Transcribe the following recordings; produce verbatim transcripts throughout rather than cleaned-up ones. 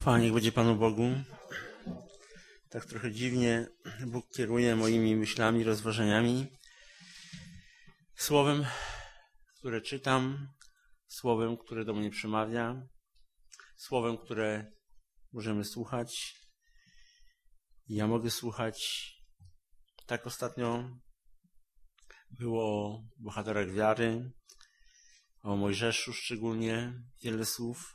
Chwała niech będzie Panu Bogu. Tak trochę dziwnie Bóg kieruje moimi myślami, rozważaniami. Słowem, które czytam, słowem, które do mnie przemawia, słowem, które możemy słuchać. Ja mogę słuchać. Tak ostatnio było o bohaterach wiary, o Mojżeszu szczególnie, wiele słów.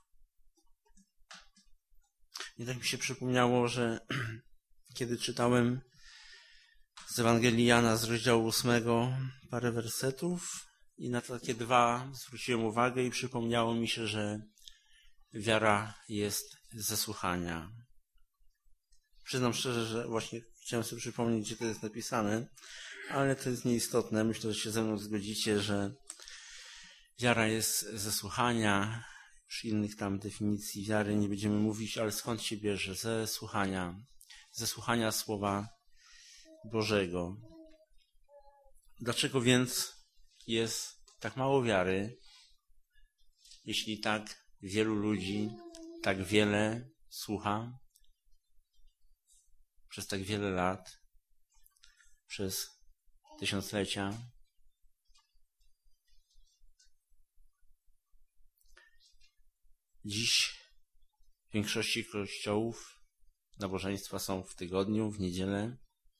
I tak mi się przypomniało, że kiedy czytałem z Ewangelii Jana z rozdziału ósmego parę wersetów i na takie dwa zwróciłem uwagę i przypomniało mi się, że wiara jest ze słuchania. Przyznam szczerze, że właśnie chciałem sobie przypomnieć, gdzie to jest napisane, ale to jest nieistotne. Myślę, że się ze mną zgodzicie, że wiara jest ze słuchania. Już innych tam definicji wiary nie będziemy mówić, ale skąd się bierze? Ze słuchania. Ze słuchania Słowa Bożego. Dlaczego więc jest tak mało wiary, jeśli tak wielu ludzi tak wiele słucha przez tak wiele lat, przez tysiąclecia? Dziś w większości kościołów nabożeństwa są w tygodniu, w niedzielę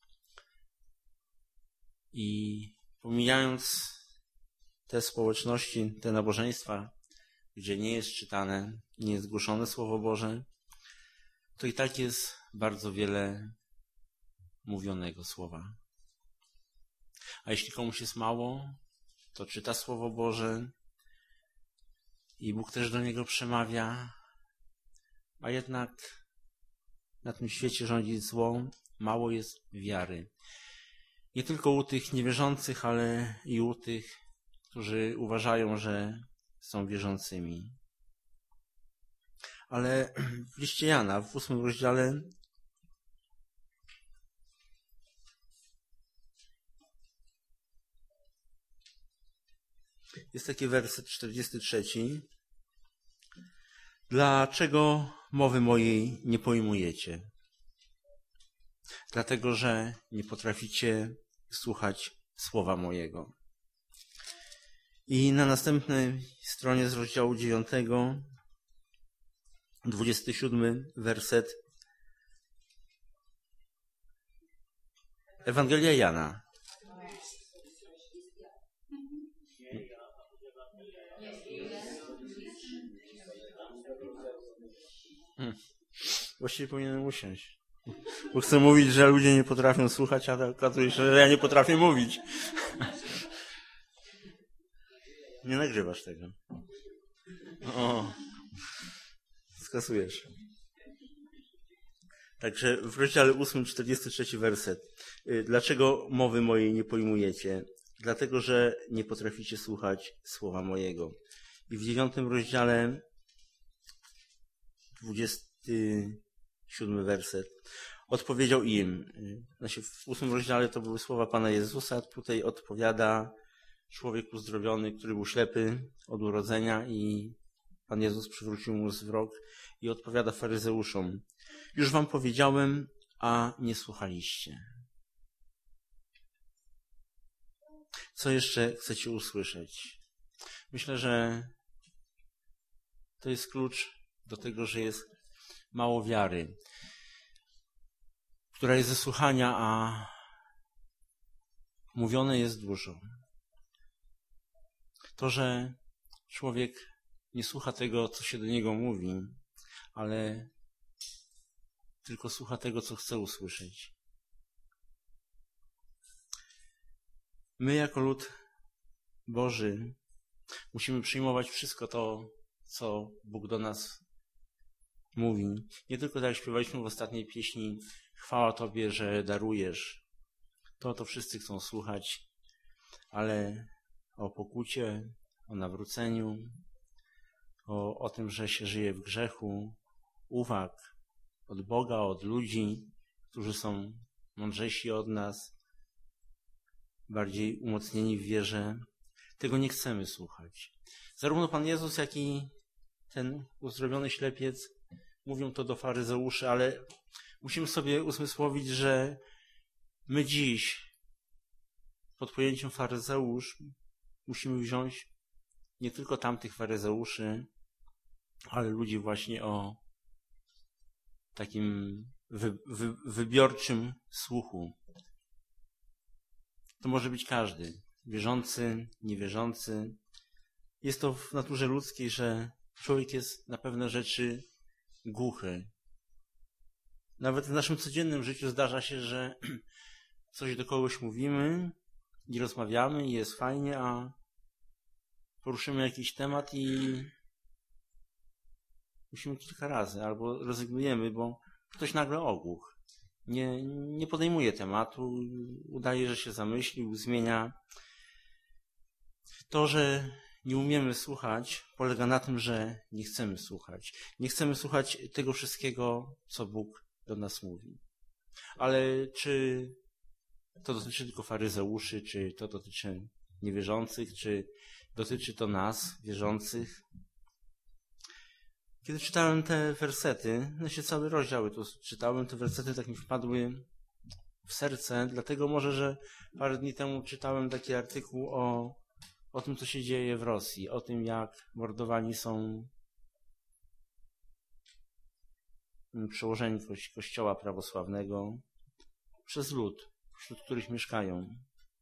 i pomijając te społeczności, te nabożeństwa, gdzie nie jest czytane, nie jest głoszone Słowo Boże, to i tak jest bardzo wiele mówionego słowa. A jeśli komuś jest mało, to czyta Słowo Boże i Bóg też do niego przemawia, a jednak na tym świecie rządzi zło, mało jest wiary. Nie tylko u tych niewierzących, ale i u tych, którzy uważają, że są wierzącymi. Ale w liście Jana, w ósmym rozdziale, jest taki werset czterdziesty trzeci. Dlaczego mowy mojej nie pojmujecie? Dlatego, że nie potraficie słuchać słowa mojego. I na następnej stronie z rozdziału dziewiątego, dwudziesty siódmy werset. Ewangelia Jana. Hmm. Właściwie powinienem usiąść. Bo chcę mówić, że ludzie nie potrafią słuchać, a okazuje się, że ja nie potrafię mówić. Nie nagrywasz tego. O, skasujesz. Także w rozdziale ósmym, czterdziesty trzeci werset. Dlaczego mowy mojej nie pojmujecie? Dlatego, że nie potraficie słuchać słowa mojego. I w dziewiątym rozdziale, dwudziesty siódmy werset. Odpowiedział im. Znaczy w ósmym rozdziale to były słowa Pana Jezusa. Tutaj odpowiada człowiek uzdrowiony, który był ślepy od urodzenia i Pan Jezus przywrócił mu wzrok i odpowiada faryzeuszom. Już wam powiedziałem, a nie słuchaliście. Co jeszcze chcecie usłyszeć? Myślę, że to jest klucz do tego, że jest mało wiary, która jest ze słuchania, a mówione jest dużo. To, że człowiek nie słucha tego, co się do niego mówi, ale tylko słucha tego, co chce usłyszeć. My jako lud Boży musimy przyjmować wszystko to, co Bóg do nas mówi. Nie tylko tak jak śpiewaliśmy w ostatniej pieśni, chwała Tobie, że darujesz. To to wszyscy chcą słuchać, ale o pokucie, o nawróceniu, o, o tym, że się żyje w grzechu, uwag od Boga, od ludzi, którzy są mądrzejsi od nas, bardziej umocnieni w wierze. Tego nie chcemy słuchać. Zarówno Pan Jezus, jak i ten uzdrowiony ślepiec mówią to do faryzeuszy, ale musimy sobie uzmysłowić, że my dziś pod pojęciem faryzeusz musimy wziąć nie tylko tamtych faryzeuszy, ale ludzi właśnie o takim wy, wy, wybiorczym słuchu. To może być każdy, wierzący, niewierzący. Jest to w naturze ludzkiej, że człowiek jest na pewne rzeczy głuchy. Nawet w naszym codziennym życiu zdarza się, że coś do kogoś mówimy i rozmawiamy i jest fajnie, a poruszymy jakiś temat i musimy kilka razy albo rezygnujemy, bo ktoś nagle ogłuch. Nie, nie podejmuje tematu, udaje, że się zamyślił, zmienia. To, że nie umiemy słuchać, polega na tym, że nie chcemy słuchać. Nie chcemy słuchać tego wszystkiego, co Bóg do nas mówi. Ale czy to dotyczy tylko faryzeuszy, czy to dotyczy niewierzących, czy dotyczy to nas, wierzących? Kiedy czytałem te wersety, no się cały rozdział to czytałem, te wersety tak mi wpadły w serce, dlatego może, że parę dni temu czytałem taki artykuł o, o tym, co się dzieje w Rosji, o tym, jak mordowani są przełożeni kościoła prawosławnego przez lud, wśród których mieszkają.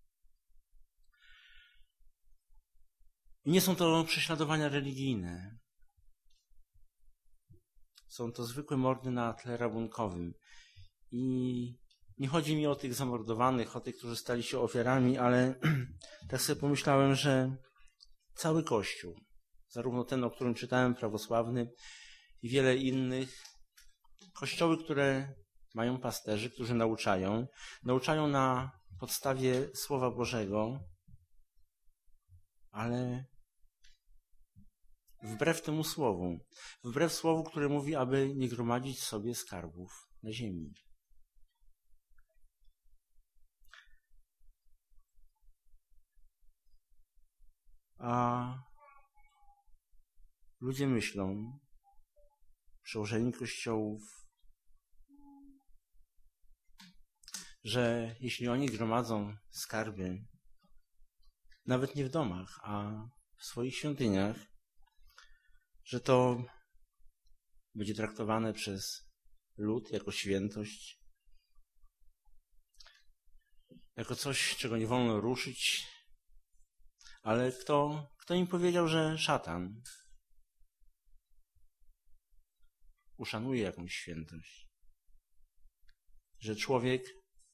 I nie są to prześladowania religijne. Są to zwykłe mordy na tle rabunkowym. I nie chodzi mi o tych zamordowanych, o tych, którzy stali się ofiarami, ale tak sobie pomyślałem, że cały Kościół, zarówno ten, o którym czytałem, prawosławny i wiele innych, kościoły, które mają pasterzy, którzy nauczają, nauczają na podstawie Słowa Bożego, ale wbrew temu słowu, wbrew słowu, które mówi, aby nie gromadzić sobie skarbów na ziemi. A ludzie myślą, przełożeni kościołów, że jeśli oni gromadzą skarby, nawet nie w domach, a w swoich świątyniach, że to będzie traktowane przez lud jako świętość, jako coś, czego nie wolno ruszyć. Ale kto, kto im powiedział, że szatan uszanuje jakąś świętość? Że człowiek,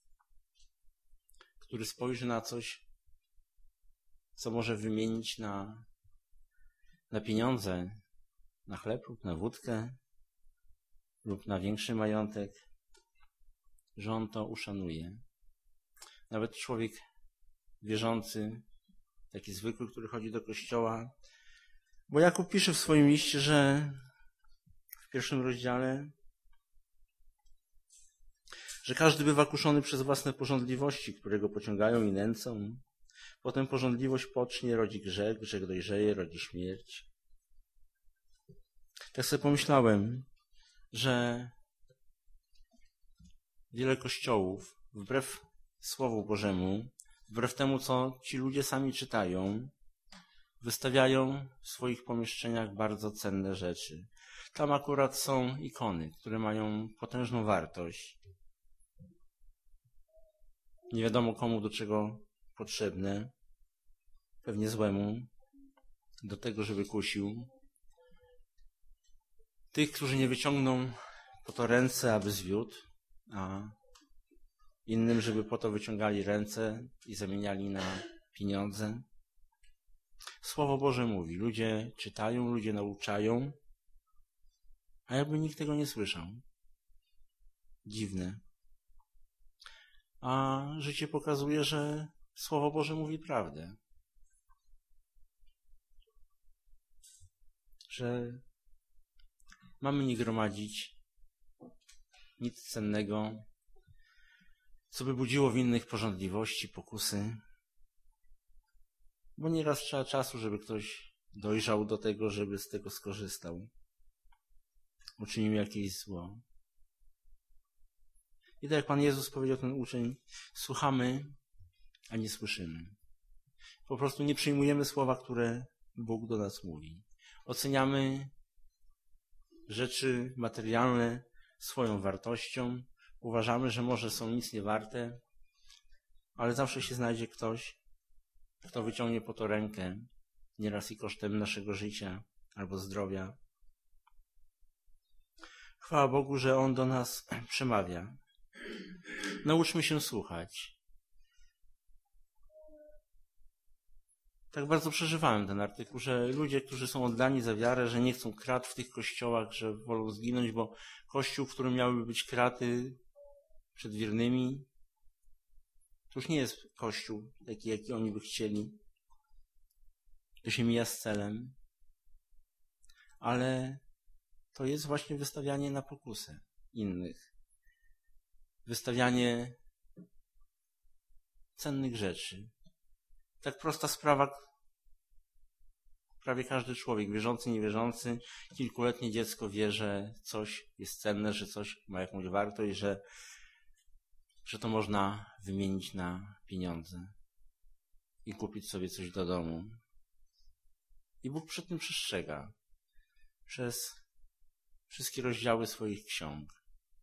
który spojrzy na coś, co może wymienić na, na pieniądze, na chleb lub na wódkę lub na większy majątek, że on to uszanuje. Nawet człowiek wierzący, taki zwykły, który chodzi do kościoła. Bo Jakub pisze w swoim liście, że w pierwszym rozdziale, że każdy bywa kuszony przez własne pożądliwości, które go pociągają i nęcą. Potem pożądliwość pocznie, rodzi grzech, grzech dojrzeje, rodzi śmierć. Tak sobie pomyślałem, że wiele kościołów, wbrew Słowu Bożemu, wbrew temu, co ci ludzie sami czytają, wystawiają w swoich pomieszczeniach bardzo cenne rzeczy. Tam akurat są ikony, które mają potężną wartość. Nie wiadomo komu do czego potrzebne, pewnie złemu, do tego, żeby kusił. Tych, którzy nie wyciągną po to ręce, aby zwiódł, a innym, żeby po to wyciągali ręce i zamieniali na pieniądze. Słowo Boże mówi, ludzie czytają, ludzie nauczają, a jakby nikt tego nie słyszał. Dziwne. A życie pokazuje, że Słowo Boże mówi prawdę. Że mamy nie gromadzić nic cennego, co by budziło w innych pożądliwości, pokusy. Bo nieraz trzeba czasu, żeby ktoś dojrzał do tego, żeby z tego skorzystał. uczynimy jakieś zło. I tak jak Pan Jezus powiedział, ten uczeń, słuchamy, a nie słyszymy. Po prostu nie przyjmujemy słowa, które Bóg do nas mówi. Oceniamy rzeczy materialne swoją wartością. Uważamy, że może są nic nie warte, ale zawsze się znajdzie ktoś, kto wyciągnie po to rękę, nieraz i kosztem naszego życia albo zdrowia. Chwała Bogu, że On do nas przemawia. Nauczmy się słuchać. Tak bardzo przeżywałem ten artykuł, że ludzie, którzy są oddani za wiarę, że nie chcą krat w tych kościołach, że wolą zginąć, bo kościół, w którym miałyby być kraty przed wiernymi, to już nie jest kościół taki, jaki oni by chcieli. To się mija z celem. Ale to jest właśnie wystawianie na pokusę innych. Wystawianie cennych rzeczy. Tak prosta sprawa, prawie każdy człowiek, wierzący, niewierzący, kilkuletnie dziecko wie, że coś jest cenne, że coś ma jakąś wartość, że, że to można wymienić na pieniądze i kupić sobie coś do domu. I Bóg przed tym przestrzega przez wszystkie rozdziały swoich ksiąg.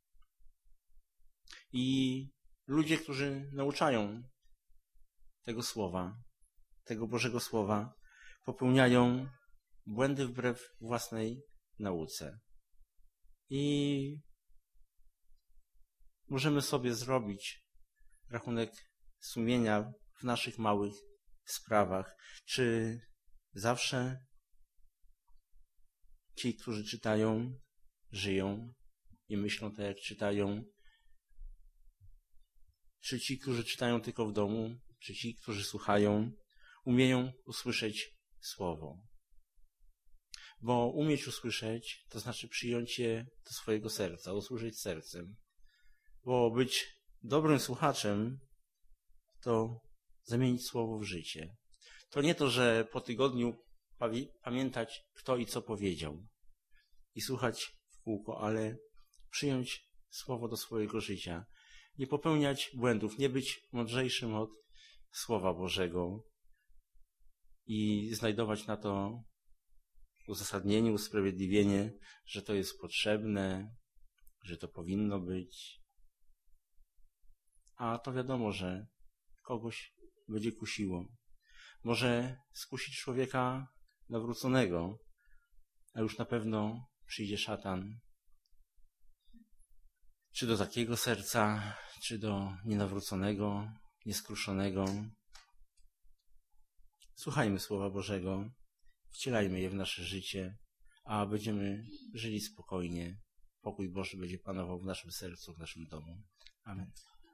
I ludzie, którzy nauczają tego słowa, tego Bożego Słowa, popełniają błędy wbrew własnej nauce. I możemy sobie zrobić rachunek sumienia w naszych małych sprawach. Czy zawsze ci, którzy czytają, żyją i myślą tak, jak czytają? Czy ci, którzy czytają tylko w domu, czy ci, którzy słuchają, umieją usłyszeć Słowo? Bo umieć usłyszeć, to znaczy przyjąć je do swojego serca, usłyszeć sercem. Bo być dobrym słuchaczem, to zamienić Słowo w życie. To nie to, że po tygodniu pamiętać, kto i co powiedział i słuchać w kółko, ale przyjąć Słowo do swojego życia. Nie popełniać błędów, nie być mądrzejszym od Słowa Bożego i znajdować na to uzasadnienie, usprawiedliwienie, że to jest potrzebne, że to powinno być. A to wiadomo, że kogoś będzie kusiło. Może skusić człowieka nawróconego, a już na pewno przyjdzie szatan. Czy do takiego serca, czy do nienawróconego, nieskruszonego. Słuchajmy Słowa Bożego, wcielajmy je w nasze życie, a będziemy żyli spokojnie. Pokój Boży będzie panował w naszym sercu, w naszym domu. Amen.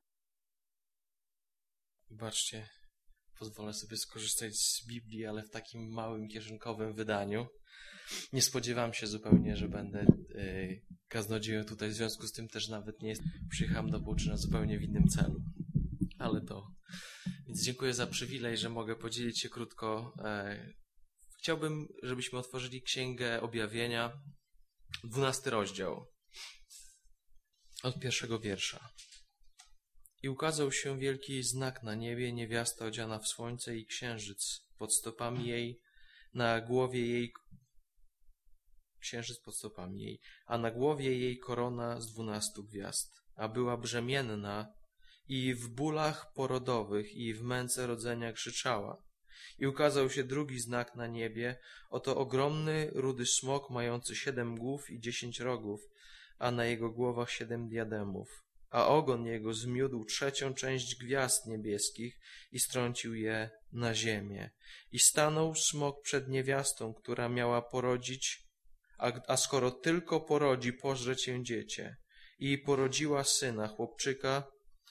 Wybaczcie, pozwolę sobie skorzystać z Biblii, ale w takim małym, kieszonkowym wydaniu. Nie spodziewam się zupełnie, że będę yy, kaznodzieją tutaj, w związku z tym też nawet nie jest, przyjechałem do Buczyna zupełnie w innym celu. Ale to... Więc dziękuję za przywilej, że mogę podzielić się krótko. Yy, chciałbym, żebyśmy otworzyli Księgę Objawienia, dwunasty rozdział, od pierwszego wiersza. I ukazał się wielki znak na niebie, niewiasta odziana w słońce i księżyc pod stopami jej, na głowie jej księżyc pod stopami jej, a na głowie jej korona z dwunastu gwiazd, a była brzemienna i w bólach porodowych i w męce rodzenia krzyczała. I ukazał się drugi znak na niebie, oto ogromny, rudy smok mający siedem głów i dziesięć rogów, a na jego głowach siedem diademów. A ogon jego zmiódł trzecią część gwiazd niebieskich i strącił je na ziemię. I stanął smok przed niewiastą, która miała porodzić, a, a skoro tylko porodzi, pożre cię dziecię. I porodziła syna, chłopczyka,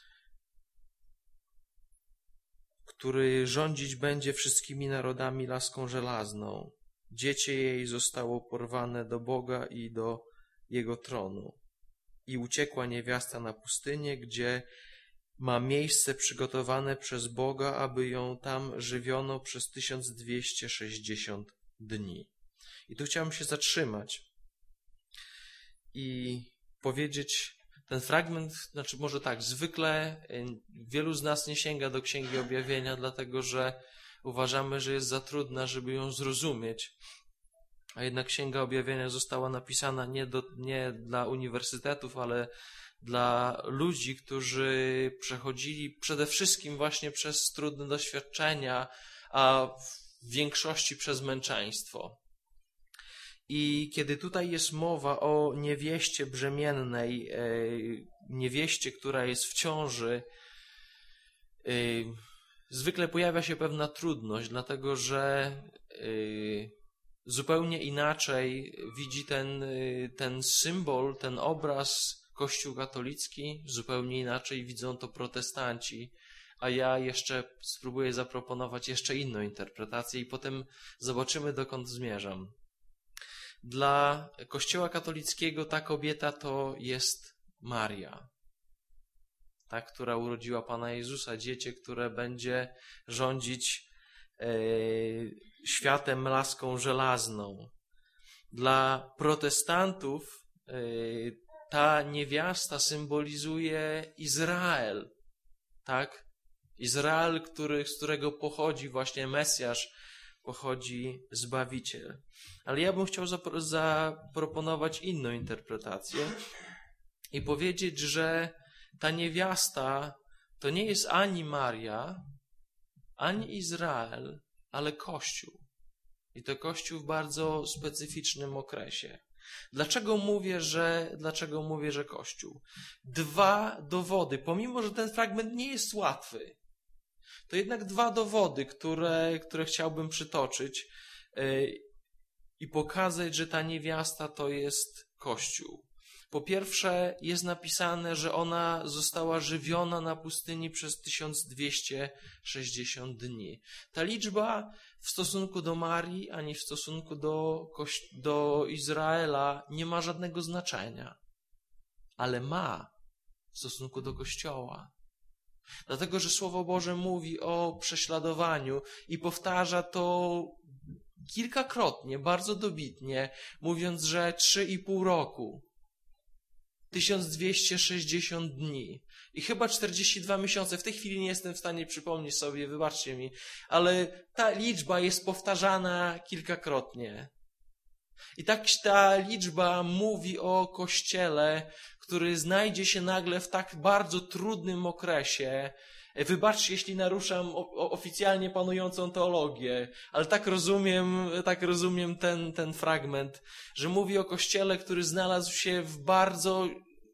który rządzić będzie wszystkimi narodami laską żelazną. Dziecię jej zostało porwane do Boga i do jego tronu. I uciekła niewiasta na pustynię, gdzie ma miejsce przygotowane przez Boga, aby ją tam żywiono przez tysiąc dwieście sześćdziesiąt dni. I tu chciałem się zatrzymać. i powiedzieć, ten fragment, znaczy może tak, zwykle wielu z nas nie sięga do Księgi Objawienia, dlatego że uważamy, że jest za trudna, żeby ją zrozumieć. A jednak Księga Objawienia została napisana nie, do, nie dla uniwersytetów, ale dla ludzi, którzy przechodzili przede wszystkim właśnie przez trudne doświadczenia, a w większości przez męczeństwo. I kiedy tutaj jest mowa o niewieście brzemiennej, niewieście, która jest w ciąży, zwykle pojawia się pewna trudność, dlatego że zupełnie inaczej widzi ten, ten symbol, ten obraz Kościół katolicki, zupełnie inaczej widzą to protestanci, a ja jeszcze spróbuję zaproponować jeszcze inną interpretację i potem zobaczymy, dokąd zmierzam. Dla Kościoła katolickiego ta kobieta to jest Maria, ta, która urodziła Pana Jezusa, dziecię, które będzie rządzić e, światem laską żelazną. Dla protestantów e, ta niewiasta symbolizuje Izrael, tak? Izrael, który, z którego pochodzi właśnie Mesjasz, pochodzi Zbawiciel. Ale ja bym chciał zapro- zaproponować inną interpretację i powiedzieć, że ta niewiasta to nie jest ani Maria, ani Izrael, ale Kościół. I to Kościół w bardzo specyficznym okresie. Dlaczego mówię, że, dlaczego mówię, że Kościół? Dwa dowody, pomimo że ten fragment nie jest łatwy, to jednak dwa dowody, które, które chciałbym przytoczyć yy, i pokazać, że ta niewiasta to jest Kościół. Po pierwsze, jest napisane, że ona została żywiona na pustyni przez tysiąc dwieście sześćdziesiąt dni. Ta liczba w stosunku do Marii, ani w stosunku do, do Izraela nie ma żadnego znaczenia, ale ma w stosunku do Kościoła. Dlatego, że Słowo Boże mówi o prześladowaniu i powtarza to kilkakrotnie, bardzo dobitnie, mówiąc, że trzy i pół roku, tysiąc dwieście sześćdziesiąt dni i chyba czterdzieści dwa miesiące. W tej chwili nie jestem w stanie przypomnieć sobie, wybaczcie mi, ale ta liczba jest powtarzana kilkakrotnie. I tak ta liczba mówi o Kościele, który znajdzie się nagle w tak bardzo trudnym okresie. Wybaczcie, jeśli naruszam oficjalnie panującą teologię, ale tak rozumiem, tak rozumiem ten, ten fragment, że mówi o Kościele, który znalazł się w bardzo,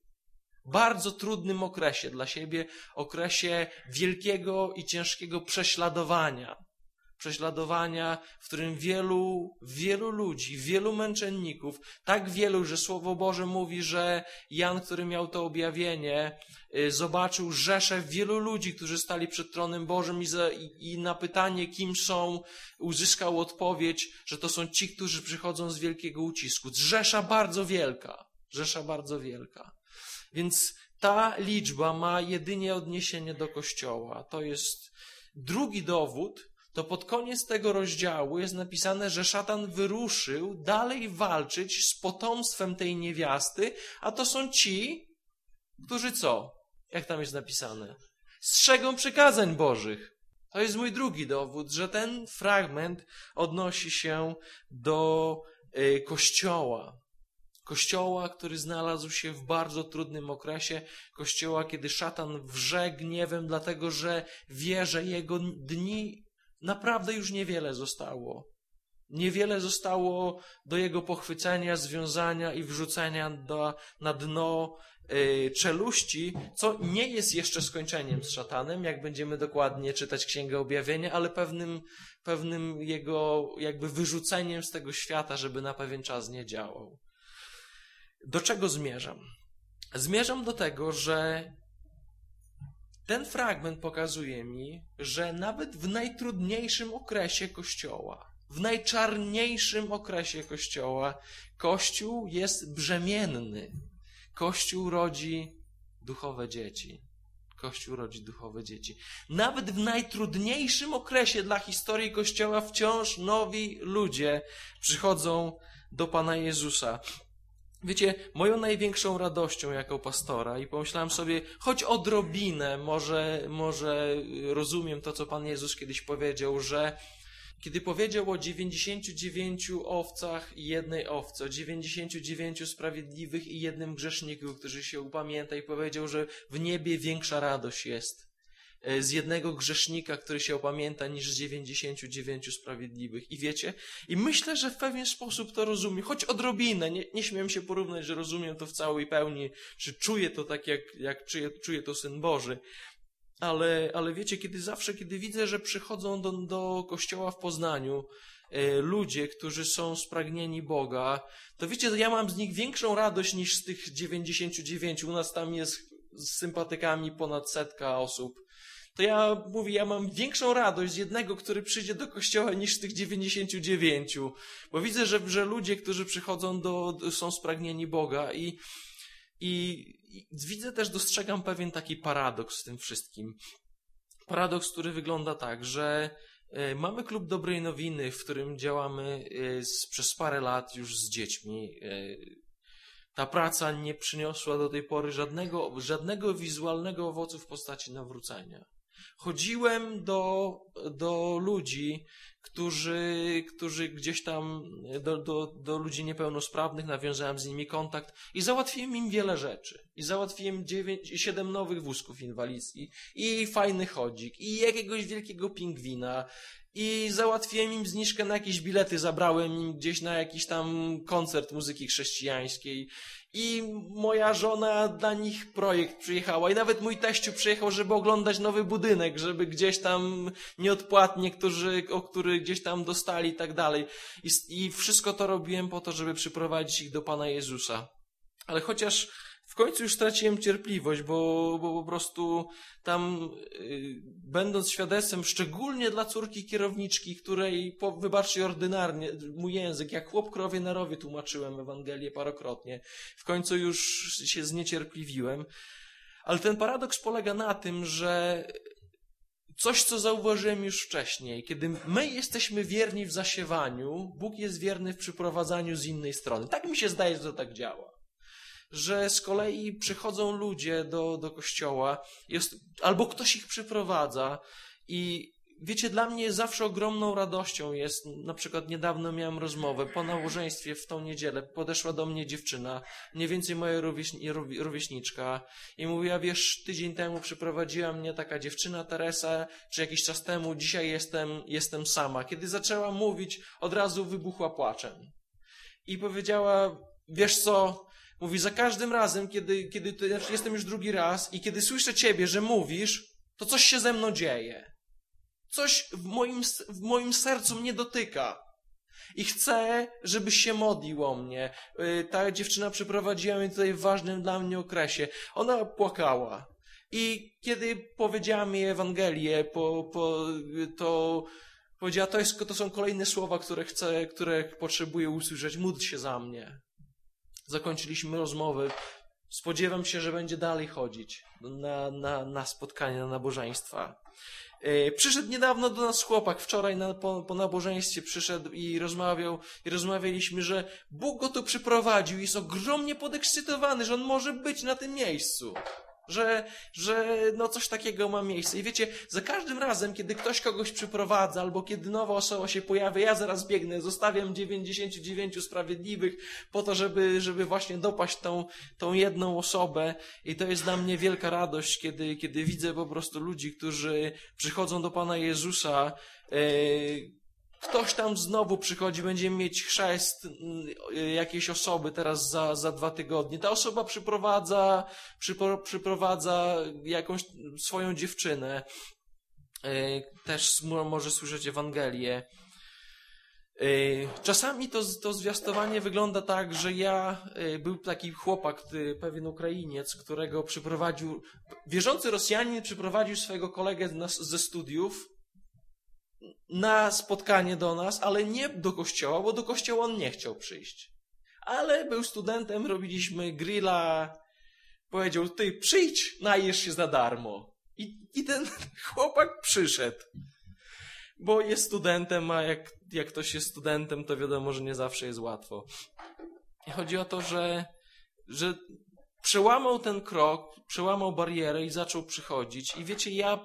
bardzo trudnym okresie dla siebie, okresie wielkiego i ciężkiego prześladowania. Prześladowania, w którym wielu, wielu ludzi, wielu męczenników, tak wielu, że Słowo Boże mówi, że Jan, który miał to objawienie, zobaczył rzeszę wielu ludzi, którzy stali przed tronem Bożym i, za, i, i na pytanie, kim są, uzyskał odpowiedź, że to są ci, którzy przychodzą z wielkiego ucisku. Rzesza bardzo wielka. Rzesza bardzo wielka. Więc ta liczba ma jedynie odniesienie do Kościoła. To jest drugi dowód. To pod koniec tego rozdziału jest napisane, że szatan wyruszył dalej walczyć z potomstwem tej niewiasty, a to są ci, którzy co? Jak tam jest napisane? Strzegą przykazań Bożych. To jest mój drugi dowód, że ten fragment odnosi się do y, Kościoła. Kościoła, który znalazł się w bardzo trudnym okresie. Kościoła, kiedy szatan wrze gniewem, dlatego że wie, że jego dni naprawdę już niewiele zostało. Niewiele zostało do jego pochwycenia, związania i wrzucenia do, na dno y, czeluści, co nie jest jeszcze skończeniem z szatanem, jak będziemy dokładnie czytać Księgę Objawienia, ale pewnym, pewnym jego jakby wyrzuceniem z tego świata, żeby na pewien czas nie działał. Do czego zmierzam? Zmierzam do tego, że ten fragment pokazuje mi, że nawet w najtrudniejszym okresie Kościoła, w najczarniejszym okresie Kościoła, Kościół jest brzemienny. Kościół rodzi duchowe dzieci. Kościół rodzi duchowe dzieci. Nawet w najtrudniejszym okresie dla historii Kościoła wciąż nowi ludzie przychodzą do Pana Jezusa. wiecie, moją największą radością jako pastora i pomyślałem sobie, choć odrobinę może, może rozumiem to, co Pan Jezus kiedyś powiedział, że kiedy powiedział o dziewięćdziesięciu dziewięciu owcach i jednej owcy, o dziewięćdziesięciu dziewięciu sprawiedliwych i jednym grzeszniku, którzy się upamięta, i powiedział, że w niebie większa radość jest z jednego grzesznika, który się opamięta, niż z dziewięćdziesięciu dziewięciu sprawiedliwych. I wiecie, i myślę, że w pewien sposób to rozumiem, choć odrobinę, nie, nie śmiem się porównać, że rozumiem to w całej pełni, czy czuję to tak, jak, jak czuje, czuje to Syn Boży. Ale, ale wiecie, kiedy zawsze, kiedy widzę, że przychodzą do, do kościoła w Poznaniu e, ludzie, którzy są spragnieni Boga, to wiecie, ja mam z nich większą radość niż z tych dziewięćdziesięciu dziewięciu. U nas tam jest z sympatykami ponad setka osób. To ja mówię, ja mam większą radość z jednego, który przyjdzie do kościoła, niż z tych dziewięćdziesięciu dziewięciu. Bo widzę, że, że ludzie, którzy przychodzą do, są spragnieni Boga i I, I widzę też, dostrzegam pewien taki paradoks w tym wszystkim. Paradoks, który wygląda tak, że y, mamy klub Dobrej Nowiny, w którym działamy y, z, przez parę lat już z dziećmi. Y, ta praca nie przyniosła do tej pory żadnego, żadnego wizualnego owocu w postaci nawrócenia. Chodziłem do, do ludzi, którzy, którzy gdzieś tam, do, do, do ludzi niepełnosprawnych, nawiązałem z nimi kontakt i załatwiłem im wiele rzeczy. I załatwiłem dziewięć, siedem nowych wózków inwalidzkich, i fajny chodzik, i jakiegoś wielkiego pingwina, i załatwiłem im zniżkę na jakieś bilety, zabrałem im gdzieś na jakiś tam koncert muzyki chrześcijańskiej. I moja żona dla nich projekt przyjechała i nawet mój teściu przyjechał, żeby oglądać nowy budynek, żeby gdzieś tam nieodpłatnie, którzy, o który gdzieś tam dostali i tak dalej. I, I wszystko to robiłem po to, żeby przyprowadzić ich do Pana Jezusa. Ale chociaż w końcu już straciłem cierpliwość, bo, bo po prostu tam, yy, będąc świadectwem, szczególnie dla córki kierowniczki, której, po, wybaczcie ordynarnie, mój język, jak chłop krowie na rowie tłumaczyłem Ewangelię parokrotnie, w końcu już się zniecierpliwiłem. Ale ten paradoks polega na tym, że coś, co zauważyłem już wcześniej, kiedy my jesteśmy wierni w zasiewaniu, Bóg jest wierny w przyprowadzaniu z innej strony. Tak mi się zdaje, że to tak działa. Że z kolei przychodzą ludzie do, do kościoła, jest, albo ktoś ich przyprowadza i wiecie, dla mnie zawsze ogromną radością jest, na przykład niedawno miałem rozmowę po nałożeństwie w tą niedzielę, podeszła do mnie dziewczyna, mniej więcej moja rówieśni, rówieśniczka i mówiła, wiesz, tydzień temu przyprowadziła mnie taka dziewczyna Teresa, czy jakiś czas temu, dzisiaj jestem, jestem sama. Kiedy zaczęła mówić, od razu wybuchła płaczem i powiedziała, wiesz co, mówi, za każdym razem, kiedy, kiedy to, znaczy jestem już drugi raz i kiedy słyszę ciebie, że mówisz, to coś się ze mną dzieje. Coś w moim, w moim sercu mnie dotyka. I chcę, żebyś się modlił o mnie. Ta dziewczyna przyprowadziła mnie tutaj w ważnym dla mnie okresie. Ona płakała. I kiedy powiedziała mi Ewangelię, po, po, to powiedziała, to, jest, to są kolejne słowa, które chcę, które potrzebuję usłyszeć. Módl się za mnie. Zakończyliśmy rozmowę. Spodziewam się, że będzie dalej chodzić na, na, na spotkania, na nabożeństwa. Yy, przyszedł niedawno do nas chłopak, wczoraj na, po, po nabożeństwie przyszedł i rozmawiał, i rozmawialiśmy, że Bóg go tu przyprowadził i jest ogromnie podekscytowany, że on może być na tym miejscu. Że, że no coś takiego ma miejsce. I wiecie, za każdym razem, kiedy ktoś kogoś przyprowadza, albo kiedy nowa osoba się pojawia, ja zaraz biegnę, zostawiam dziewięćdziesięciu dziewięciu sprawiedliwych po to, żeby, żeby właśnie dopaść tą, tą jedną osobę. I to jest dla mnie wielka radość, kiedy, kiedy widzę po prostu ludzi, którzy przychodzą do Pana Jezusa. Yy, Ktoś tam znowu przychodzi, będziemy mieć chrzest jakiejś osoby teraz za, za dwa tygodnie. Ta osoba przyprowadza, przypro, przyprowadza jakąś swoją dziewczynę. Też może słyszeć Ewangelię. Czasami to, to zwiastowanie wygląda tak, że ja, był taki chłopak, pewien Ukrainiec, którego przyprowadził, wierzący Rosjanin przyprowadził swojego kolegę ze studiów na spotkanie do nas, ale nie do kościoła, bo do kościoła on nie chciał przyjść. Ale był studentem, robiliśmy grilla, powiedział, ty przyjdź, najesz się za darmo. I, i ten chłopak przyszedł. Bo jest studentem, a jak, jak ktoś jest studentem, to wiadomo, że nie zawsze jest łatwo. I chodzi o to, że, że przełamał ten krok, przełamał barierę i zaczął przychodzić. I wiecie, ja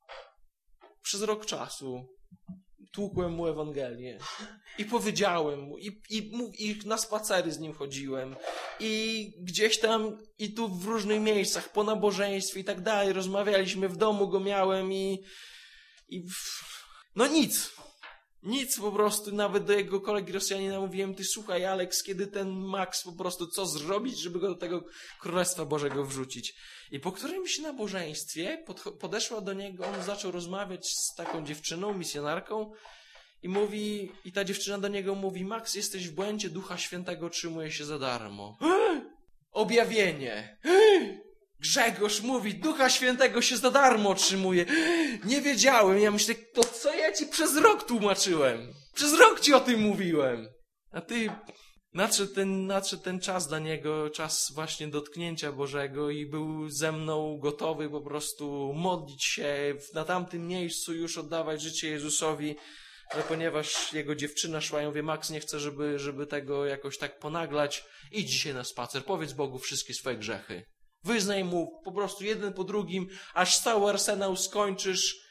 przez rok czasu tłukłem mu Ewangelię i powiedziałem mu i, i, i na spacery z nim chodziłem i gdzieś tam i tu w różnych miejscach po nabożeństwie i tak dalej rozmawialiśmy, w domu go miałem i, i no nic nic po prostu, nawet do jego kolegi Rosjanina mówiłem, ty słuchaj Aleks, kiedy ten Max po prostu co zrobić, żeby go do tego Królestwa Bożego wrzucić. I po którymś nabożeństwie pod, podeszła do niego, on zaczął rozmawiać z taką dziewczyną, misjonarką i mówi, i ta dziewczyna do niego mówi, Max, jesteś w błędzie, Ducha Świętego otrzymuje się za darmo. Objawienie. Grzegorz mówi, Ducha Świętego się za darmo otrzymuje. Nie wiedziałem. Ja myślę, to co ja ci przez rok tłumaczyłem? Przez rok ci o tym mówiłem. A ty... Nadszedł ten, nadszedł ten czas dla niego, czas właśnie dotknięcia Bożego i był ze mną gotowy po prostu modlić się, na tamtym miejscu już oddawać życie Jezusowi, ale ponieważ jego dziewczyna szła, ja mówię, Max, nie chcę, żeby, żeby tego jakoś tak ponaglać, idź dzisiaj na spacer, powiedz Bogu wszystkie swoje grzechy. Wyznaj mu po prostu jeden po drugim, aż cały arsenał skończysz,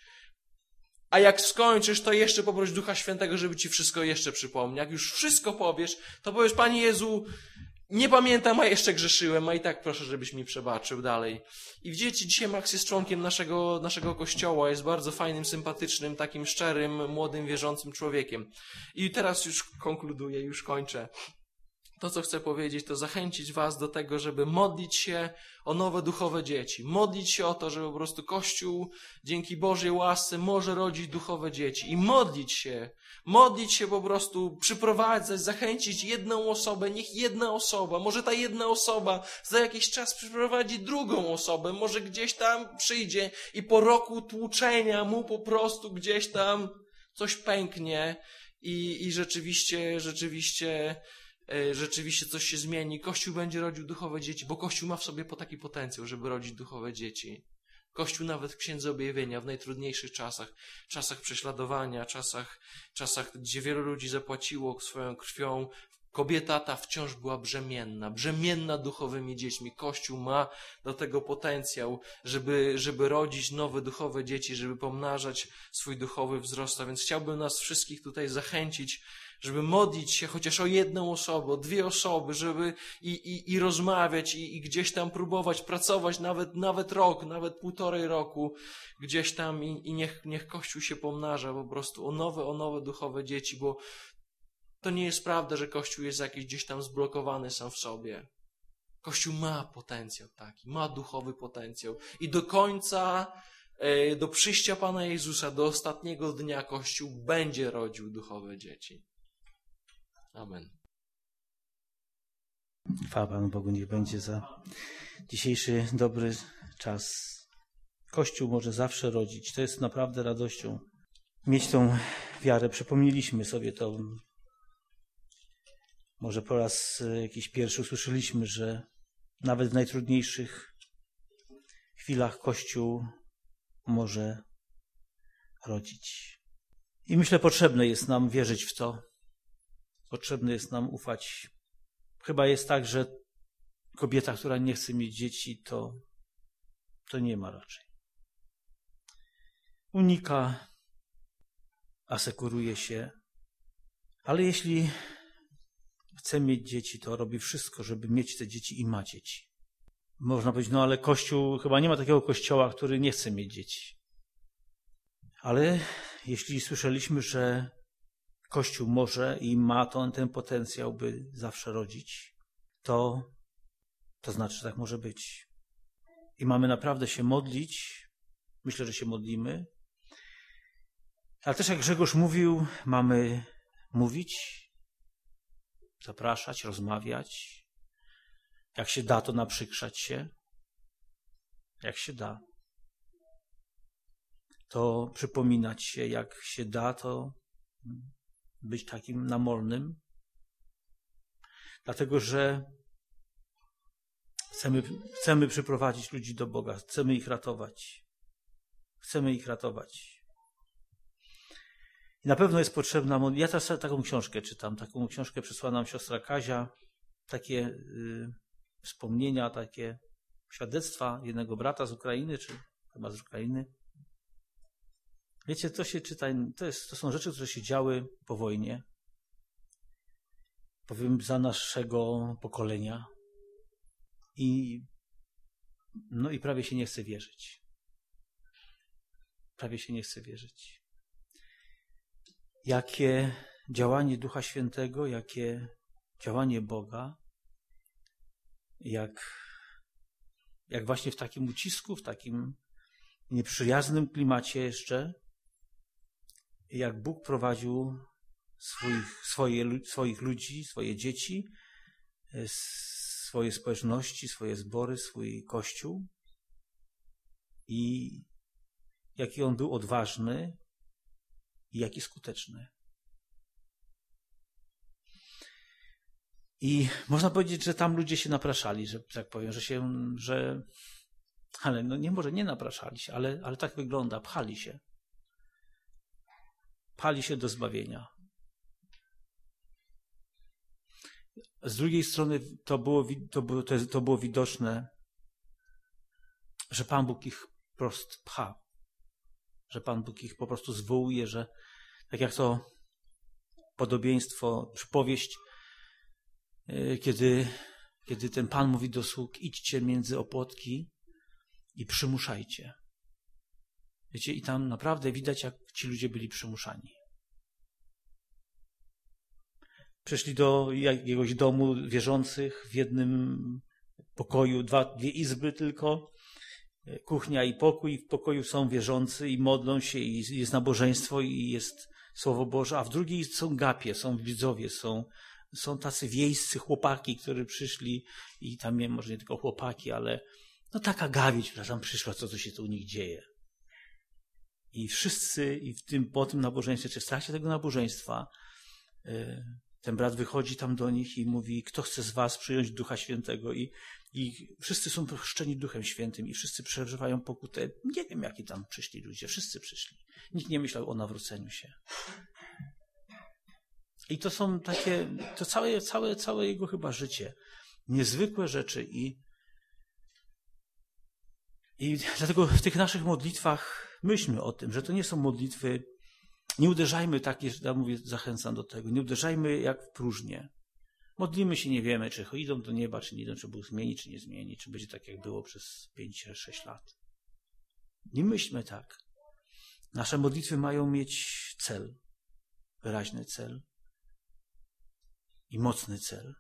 a jak skończysz, to jeszcze poproś Ducha Świętego, żeby ci wszystko jeszcze przypomniał. Jak już wszystko powiesz, to powiesz, Panie Jezu, nie pamiętam, a jeszcze grzeszyłem, a i tak proszę, żebyś mi przebaczył dalej. I widzicie, dzisiaj Max jest członkiem naszego, naszego kościoła, jest bardzo fajnym, sympatycznym, takim szczerym, młodym, wierzącym człowiekiem. I teraz już konkluduję, już kończę. To, co chcę powiedzieć, to zachęcić was do tego, żeby modlić się o nowe duchowe dzieci. Modlić się o to, żeby po prostu Kościół dzięki Bożej łasce może rodzić duchowe dzieci. I modlić się, modlić się po prostu, przyprowadzać, zachęcić jedną osobę. Niech jedna osoba, może ta jedna osoba za jakiś czas przyprowadzi drugą osobę. Może gdzieś tam przyjdzie i po roku tłuczenia mu po prostu gdzieś tam coś pęknie i, i rzeczywiście, rzeczywiście... rzeczywiście coś się zmieni, Kościół będzie rodził duchowe dzieci, bo Kościół ma w sobie taki potencjał, żeby rodzić duchowe dzieci. Kościół nawet w Księdze Objawienia, w najtrudniejszych czasach, czasach prześladowania, czasach, czasach, gdzie wielu ludzi zapłaciło swoją krwią, kobieta ta wciąż była brzemienna, brzemienna duchowymi dziećmi. Kościół ma do tego potencjał, żeby, żeby rodzić nowe duchowe dzieci, żeby pomnażać swój duchowy wzrost. A więc chciałbym nas wszystkich tutaj zachęcić, żeby modlić się chociaż o jedną osobę, o dwie osoby, żeby i, i, i rozmawiać i, i gdzieś tam próbować pracować nawet, nawet rok, nawet półtorej roku gdzieś tam i, i niech, niech Kościół się pomnaża po prostu o nowe, o nowe duchowe dzieci, bo to nie jest prawda, że Kościół jest jakiś gdzieś tam zblokowany sam w sobie. Kościół ma potencjał taki, ma duchowy potencjał i do końca, do przyjścia Pana Jezusa, do ostatniego dnia Kościół będzie rodził duchowe dzieci. Amen. Chwała Panu Bogu niech będzie za dzisiejszy dobry czas. Kościół może zawsze rodzić. To jest naprawdę radością mieć tą wiarę. Przypomnieliśmy sobie to. Może po raz jakiś pierwszy usłyszeliśmy, że nawet w najtrudniejszych chwilach Kościół może rodzić. I myślę, potrzebne jest nam wierzyć w to. Potrzebne jest nam ufać. Chyba jest tak, że kobieta, która nie chce mieć dzieci, to, to nie ma raczej. Unika, asekuruje się, ale jeśli chce mieć dzieci, to robi wszystko, żeby mieć te dzieci i ma dzieci. Można powiedzieć, no ale Kościół, chyba nie ma takiego kościoła, który nie chce mieć dzieci. Ale jeśli słyszeliśmy, że Kościół może i ma to, ten potencjał, by zawsze rodzić, to, to znaczy, że tak może być. I mamy naprawdę się modlić. Myślę, że się modlimy. Ale też jak Grzegorz mówił, mamy mówić, zapraszać, rozmawiać. Jak się da, to naprzykrzać się. Jak się da. To przypominać się, jak się da, to być takim namolnym. Dlatego, że chcemy, chcemy przyprowadzić ludzi do Boga. Chcemy ich ratować. Chcemy ich ratować. I na pewno jest potrzebna modlitwa. Ja teraz taką książkę czytam. Taką książkę przysłała nam siostra Kazia. takie y, wspomnienia, takie świadectwa jednego brata z Ukrainy, czy chyba z Ukrainy. Wiecie, to się czyta, to, jest, to są rzeczy, które się działy po wojnie. Powiem, za naszego pokolenia. I, no i prawie się nie chce wierzyć. Prawie się nie chce wierzyć. Jakie działanie Ducha Świętego, jakie działanie Boga, jak, jak właśnie w takim ucisku, w takim nieprzyjaznym klimacie jeszcze, jak Bóg prowadził swoich, swoje, swoich ludzi, swoje dzieci, swoje społeczności, swoje zbory, swój Kościół i jaki on był odważny i jaki skuteczny. I można powiedzieć, że tam ludzie się napraszali, że tak powiem, że się, że, ale no nie może nie napraszali się, ale, ale tak wygląda, pchali się. Pchali się do zbawienia. Z drugiej strony to było, to było, to było widoczne, że Pan Bóg ich po prostu pcha. Że Pan Bóg ich po prostu zwołuje, że tak jak to podobieństwo, przypowieść, kiedy, kiedy ten Pan mówi do sług, idźcie między opłotki i przymuszajcie. Wiecie, i tam naprawdę widać, jak ci ludzie byli przymuszani. Przyszli do jakiegoś domu wierzących w jednym pokoju, dwa, dwie izby tylko, kuchnia i pokój. W pokoju są wierzący i modlą się, i jest nabożeństwo, i jest Słowo Boże, a w drugiej są gapie, są widzowie, są, są tacy wiejscy chłopaki, którzy przyszli i tam nie, może nie tylko chłopaki, ale no taka gawieć, która tam przyszła, co to się tu u nich dzieje. I wszyscy, i w tym, po tym nabożeństwie, czy w trakcie tego nabożeństwa, yy, ten brat wychodzi tam do nich i mówi, kto chce z was przyjąć Ducha Świętego? I, i wszyscy są chrzczeni Duchem Świętym i wszyscy przeżywają pokutę. Nie wiem, jaki tam przyszli ludzie. Wszyscy przyszli. Nikt nie myślał o nawróceniu się. I to są takie, to całe, całe, całe jego chyba życie. Niezwykłe rzeczy. I, i dlatego w tych naszych modlitwach myślmy o tym, że to nie są modlitwy. Nie uderzajmy tak, ja mówię, zachęcam do tego, nie uderzajmy jak w próżnię. Modlimy się, nie wiemy, czy idą do nieba, czy nie idą, czy Bóg zmieni, czy nie zmieni, czy będzie tak, jak było przez pięć, sześć lat. Nie myślmy tak. Nasze modlitwy mają mieć cel, wyraźny cel i mocny cel.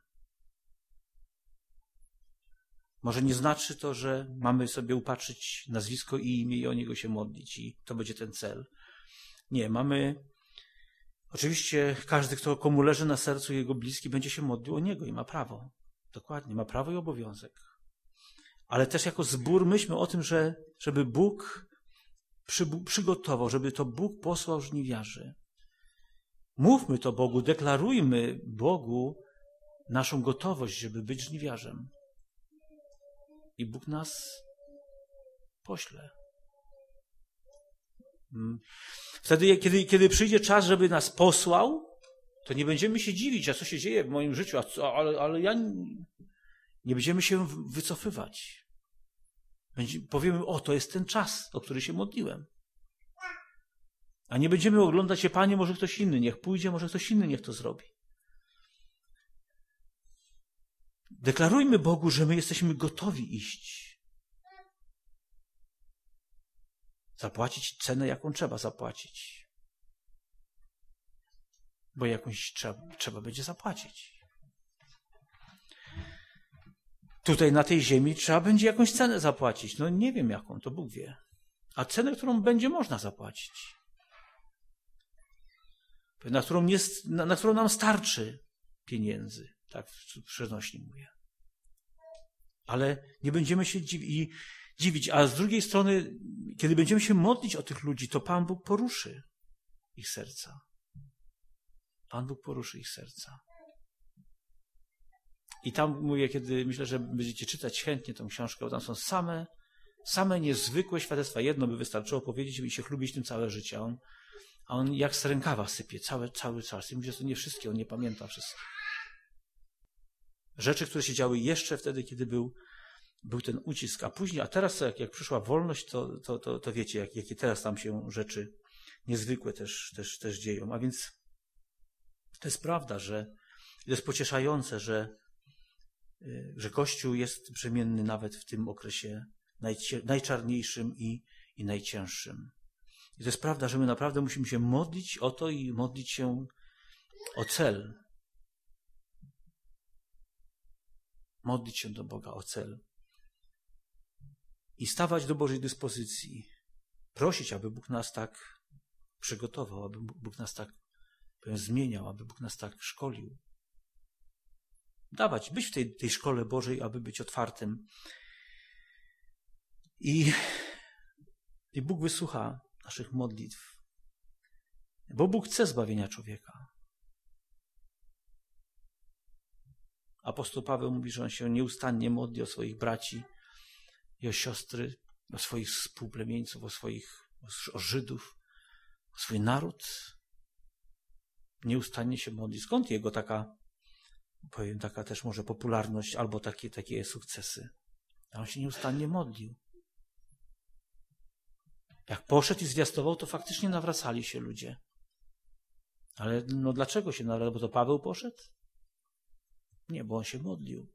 Może nie znaczy to, że mamy sobie upatrzyć nazwisko i imię i o niego się modlić i to będzie ten cel. Nie, mamy, oczywiście każdy, kto komu leży na sercu jego bliski, będzie się modlił o niego i ma prawo. Dokładnie, ma prawo i obowiązek. Ale też jako zbór myślmy o tym, że żeby Bóg przy, przygotował, żeby to Bóg posłał żniwiarzy. Mówmy to Bogu, deklarujmy Bogu naszą gotowość, żeby być żniwiarzem. I Bóg nas pośle. Wtedy, kiedy, kiedy przyjdzie czas, żeby nas posłał, to nie będziemy się dziwić, a co się dzieje w moim życiu, a co, ale, ale ja nie, nie będziemy się wycofywać. Będzie, powiemy, o, to jest ten czas, o który się modliłem. A nie będziemy oglądać się, Panie, może ktoś inny niech pójdzie, może ktoś inny niech to zrobi. Deklarujmy Bogu, że my jesteśmy gotowi iść. Zapłacić cenę, jaką trzeba zapłacić. Bo jakąś trzeba, trzeba będzie zapłacić. Tutaj na tej ziemi trzeba będzie jakąś cenę zapłacić. No nie wiem jaką, to Bóg wie. A cenę, którą będzie można zapłacić. Na którą, nie, na, na którą nam starczy pieniędzy. Tak przenośnie mówię. Ale nie będziemy się dziwić. dziwić. A z drugiej strony, kiedy będziemy się modlić o tych ludzi, to Pan Bóg poruszy ich serca. Pan Bóg poruszy ich serca. I tam mówię, kiedy myślę, że będziecie czytać chętnie tę książkę, bo tam są same, same niezwykłe świadectwa. Jedno by wystarczyło powiedzieć i się chlubić tym całe życie. A on, a on jak z rękawa sypie cały, cały czas. I mówię, że to nie wszystkie, on nie pamięta wszystkich. Rzeczy, które się działy jeszcze wtedy, kiedy był, był ten ucisk. A później, a teraz jak, jak przyszła wolność, to, to, to, to wiecie, jak, jakie teraz tam się rzeczy niezwykłe też, też, też dzieją. A więc to jest prawda, że to jest pocieszające, że, że Kościół jest brzemienny nawet w tym okresie najcie, najczarniejszym i, i najcięższym. I to jest prawda, że my naprawdę musimy się modlić o to i modlić się o cel. Modlić się do Boga o cel. I stawać do Bożej dyspozycji. Prosić, aby Bóg nas tak przygotował, aby Bóg nas tak powiem, zmieniał, aby Bóg nas tak szkolił. Dawać, być w tej, tej szkole Bożej, aby być otwartym. I, I Bóg wysłucha naszych modlitw. Bo Bóg chce zbawienia człowieka. Apostoł Paweł mówi, że on się nieustannie modli o swoich braci i o siostry, o swoich współplemieńców, o swoich o Żydów, o swój naród. Nieustannie się modli. Skąd jego taka, powiem, taka też może popularność albo takie, takie sukcesy? A on się nieustannie modlił. Jak poszedł i zwiastował, to faktycznie nawracali się ludzie. Ale no dlaczego się nawracał? Bo to Paweł poszedł? Nie, bo on się modlił.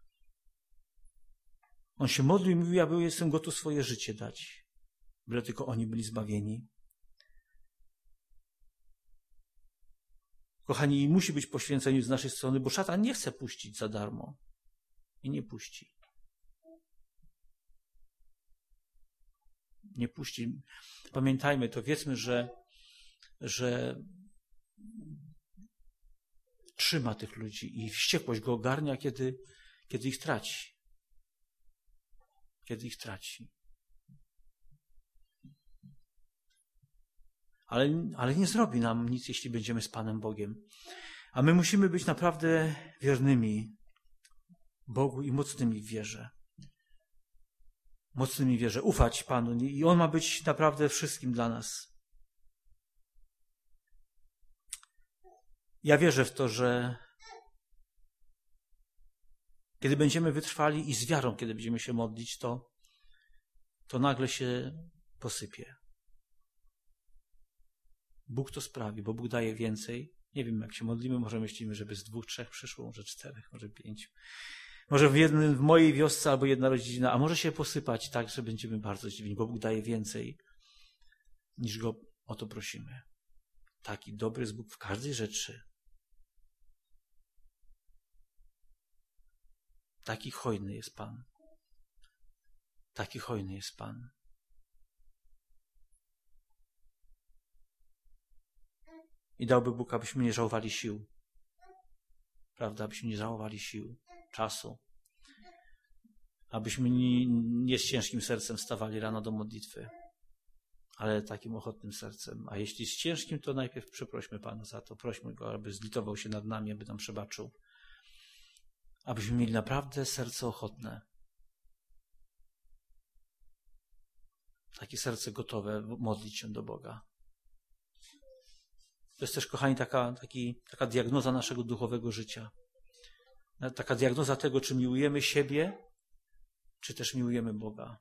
On się modlił i mówił, ja był, jestem gotów swoje życie dać. Byle tylko oni byli zbawieni. Kochani, musi być poświęcenie z naszej strony, bo szatan nie chce puścić za darmo. I nie puści. Nie puści. Pamiętajmy to, wiedzmy, że, że trzyma tych ludzi i wściekłość go ogarnia, kiedy, kiedy ich traci. Kiedy ich traci. Ale, ale nie zrobi nam nic, jeśli będziemy z Panem Bogiem. A my musimy być naprawdę wiernymi Bogu i mocnymi w wierze. Mocnymi w wierze. Ufać Panu. I On ma być naprawdę wszystkim dla nas. Ja wierzę w to, że kiedy będziemy wytrwali i z wiarą, kiedy będziemy się modlić, to, to nagle się posypie. Bóg to sprawi, bo Bóg daje więcej. Nie wiem, jak się modlimy, może myślimy, żeby z dwóch, trzech przyszło, może czterech, może pięciu. Może w, jednym, w mojej wiosce albo jedna rodzina, a może się posypać tak, że będziemy bardzo zdziwieni, bo Bóg daje więcej, niż Go o to prosimy. Taki dobry jest Bóg w każdej rzeczy. Taki hojny jest Pan. Taki hojny jest Pan. I dałby Bóg, abyśmy nie żałowali sił. Prawda? Abyśmy nie żałowali sił, czasu. Abyśmy nie, nie z ciężkim sercem stawali rano do modlitwy, ale takim ochotnym sercem. A jeśli z ciężkim, to najpierw przeprośmy Pana za to. Prośmy Go, aby zlitował się nad nami, aby nam przebaczył. Abyśmy mieli naprawdę serce ochotne. Takie serce gotowe modlić się do Boga. To jest też, kochani, taka, taki, taka diagnoza naszego duchowego życia. Taka diagnoza tego, czy miłujemy siebie, czy też miłujemy Boga.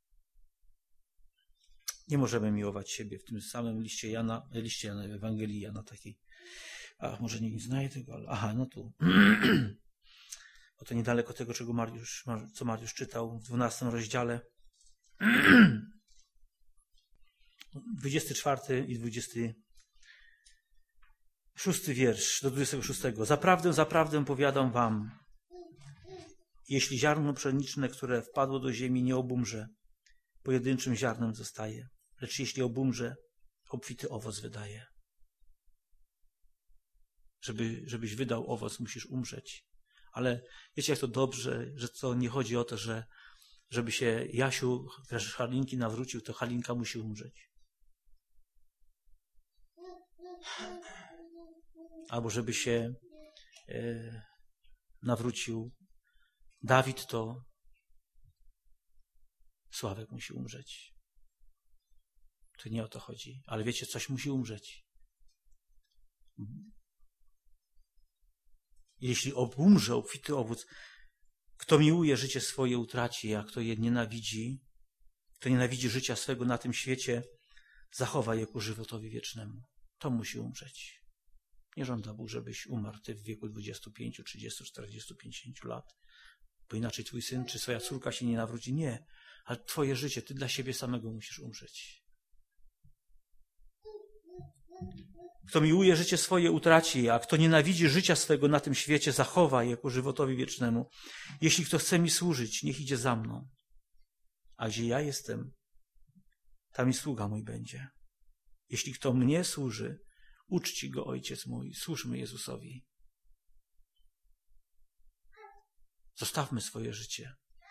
Nie możemy miłować siebie w tym samym liście Jana, liście Jana, Ewangelii Jana takiej. A może nie znajdę tego, ale aha, no tu. Bo to niedaleko tego, czego Mariusz, co Mariusz czytał w dwunastym rozdziale. dwudziesty czwarty i dwudziesty szósty wiersz do dwudziestego szóstego. Zaprawdę, zaprawdę powiadam wam, jeśli ziarno pszeniczne, które wpadło do ziemi, nie obumrze, pojedynczym ziarnem zostaje, lecz jeśli obumrze, obfity owoc wydaje. Żeby, żebyś wydał owoc, musisz umrzeć. Ale wiecie, jak to dobrze, że to nie chodzi o to, że żeby się Jasiu z Halinki nawrócił, to Halinka musi umrzeć. Albo żeby się e, nawrócił Dawid, to Sławek musi umrzeć. To nie o to chodzi. Ale wiecie, coś musi umrzeć. Jeśli obumrze obfity owoc, kto miłuje życie swoje, utraci, a kto je nienawidzi, kto nienawidzi życia swego na tym świecie, zachowa je ku żywotowi wiecznemu. To musi umrzeć. Nie żąda Bóg, żebyś umarł ty w wieku dwudziestu pięciu, trzydziestu, czterdziestu, pięćdziesięciu lat, bo inaczej twój syn czy twoja córka się nie nawróci. Nie, ale twoje życie, ty dla siebie samego musisz umrzeć. Kto miłuje życie swoje, utraci je, a kto nienawidzi życia swego na tym świecie, zachowa je ku żywotowi wiecznemu. Jeśli kto chce mi służyć, niech idzie za mną. A gdzie ja jestem, tam i sługa mój będzie. Jeśli kto mnie służy, uczci go Ojciec mój. Służmy Jezusowi. Zostawmy swoje życie.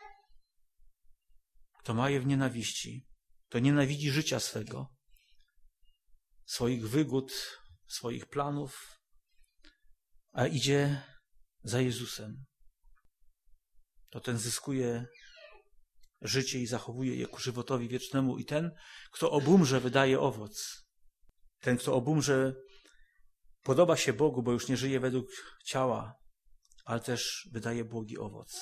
Kto ma je w nienawiści, kto nienawidzi życia swego, swoich wygód, swoich planów, a idzie za Jezusem, to ten zyskuje życie i zachowuje je ku żywotowi wiecznemu. I ten, kto obumrze, wydaje owoc. Ten, kto obumrze, podoba się Bogu, bo już nie żyje według ciała, ale też wydaje błogi owoc.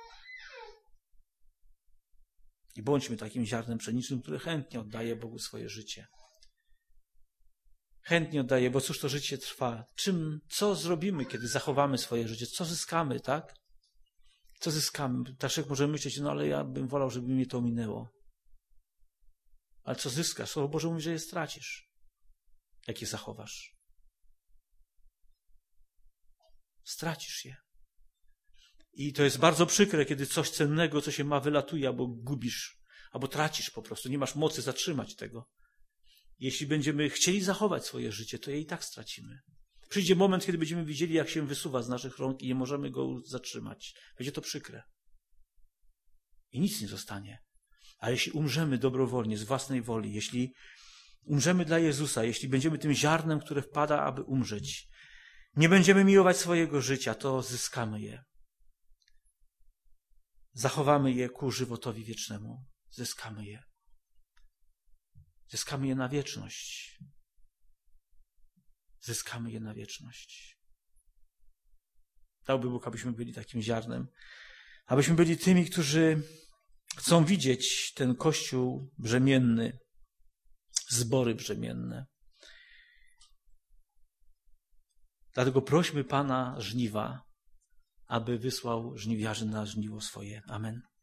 I bądźmy takim ziarnem pszenicznym, które chętnie oddaje Bogu swoje życie. Chętnie oddaje, bo cóż to życie trwa? Czym, co zrobimy, kiedy zachowamy swoje życie? Co zyskamy, tak? Co zyskamy? Dlaczego może myśleć, no ale ja bym wolał, żeby mnie to minęło. Ale co zyskasz? Słowo Boże mówi, że je stracisz. Jak je zachowasz? Stracisz je. I to jest bardzo przykre, kiedy coś cennego, co się ma, wylatuje, albo gubisz, albo tracisz po prostu. Nie masz mocy zatrzymać tego. Jeśli będziemy chcieli zachować swoje życie, to je i tak stracimy. Przyjdzie moment, kiedy będziemy widzieli, jak się wysuwa z naszych rąk i nie możemy go zatrzymać. Będzie to przykre. I nic nie zostanie. A jeśli umrzemy dobrowolnie, z własnej woli, jeśli umrzemy dla Jezusa, jeśli będziemy tym ziarnem, które wpada, aby umrzeć, nie będziemy miłować swojego życia, to zyskamy je. Zachowamy je ku żywotowi wiecznemu. Zyskamy je. Zyskamy je na wieczność. Zyskamy je na wieczność. Dałby Bóg, abyśmy byli takim ziarnem, abyśmy byli tymi, którzy chcą widzieć ten Kościół brzemienny, zbory brzemienne. Dlatego prośmy Pana żniwa, aby wysłał żniwiarzy na żniwo swoje. Amen.